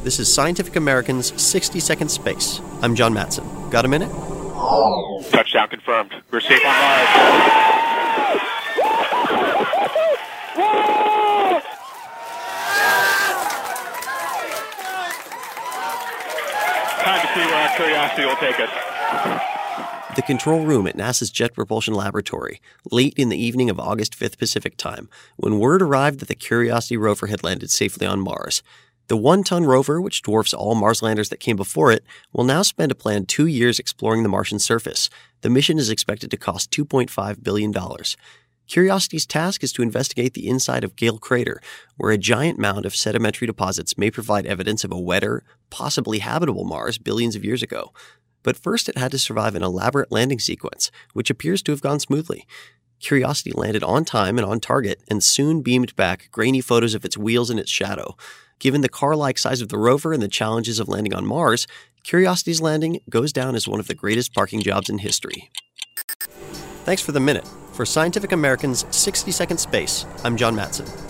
This is Scientific American's 60-Second Space. I'm John Matson. Got a minute? Touchdown confirmed. We're safe on Mars. Time to see where our curiosity will take us. The control room at NASA's Jet Propulsion Laboratory, late in the evening of August 5th Pacific Time, when word arrived that the Curiosity rover had landed safely on Mars. The 1-ton rover, which dwarfs all Mars landers that came before it, will now spend a planned 2 years exploring the Martian surface. The mission is expected to cost $2.5 billion. Curiosity's task is to investigate the inside of Gale Crater, where a giant mound of sedimentary deposits may provide evidence of a wetter, possibly habitable Mars billions of years ago. But first it had to survive an elaborate landing sequence, which appears to have gone smoothly. Curiosity landed on time and on target, and soon beamed back grainy photos of its wheels and its shadow. Given the car-like size of the rover and the challenges of landing on Mars, Curiosity's landing goes down as one of the greatest parking jobs in history. Thanks for the minute. For Scientific American's 60-Second Space, I'm John Matson.